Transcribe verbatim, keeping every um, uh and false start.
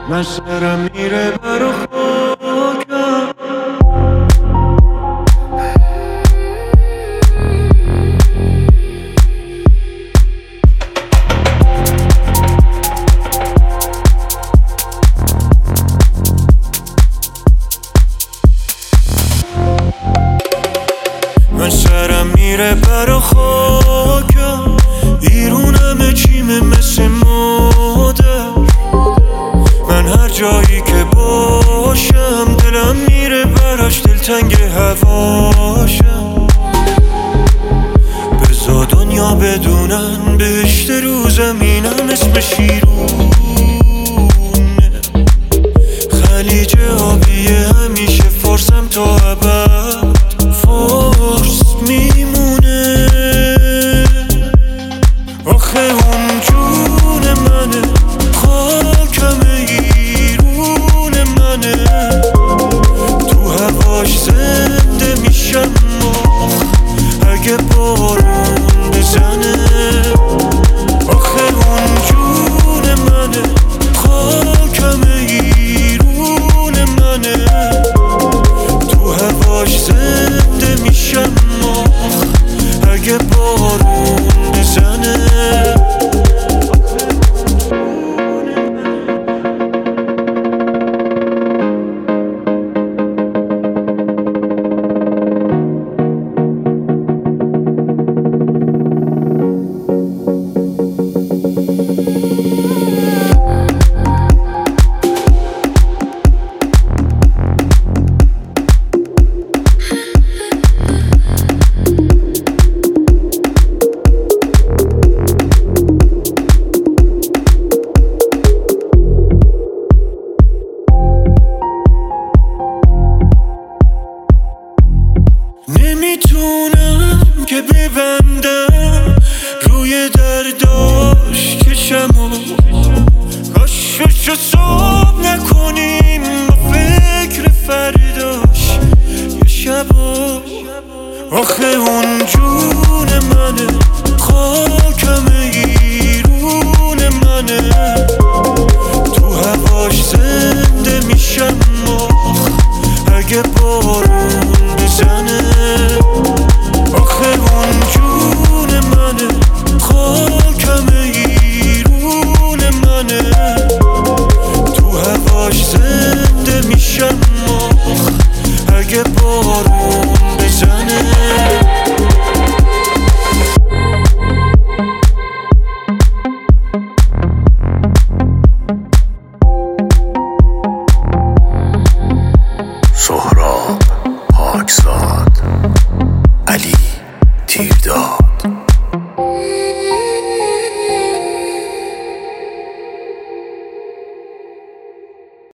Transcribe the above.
من سرم میره برا خاکم. من سرم میره برا خاکم، ایرونم چیمه مثل مادر. من هر جایی که باشم دلم میره براش، دلتنگ هواشم. بزا دنیا بدونن بهشت رو زمینم اسم شیرونه. خلیج آبیه همیشه فارسم تا ابد فارس میمونه. آخه اون جون منه، خاکم ایرون منه. تو هواش زنده میشم اگه بارون بزنه. آخه اون جون منه، خاکم ایرون منه. تو هواش زنده میشم اگه بارون بزنه. نمیتونم که ببندم روی درداش کشمو. کاششو صبح نکنیم با فکر فرداش یه شبو. آخه اون جون منه، خاکم ایرون منه. تو هواش زنده میشم اگه بارون بزنه. آخه اون جون منه، خاکم ایرون منه. تو هواش زنده میشم اگه بارون بزنه. سهراب پاکزاد، علی تیردار.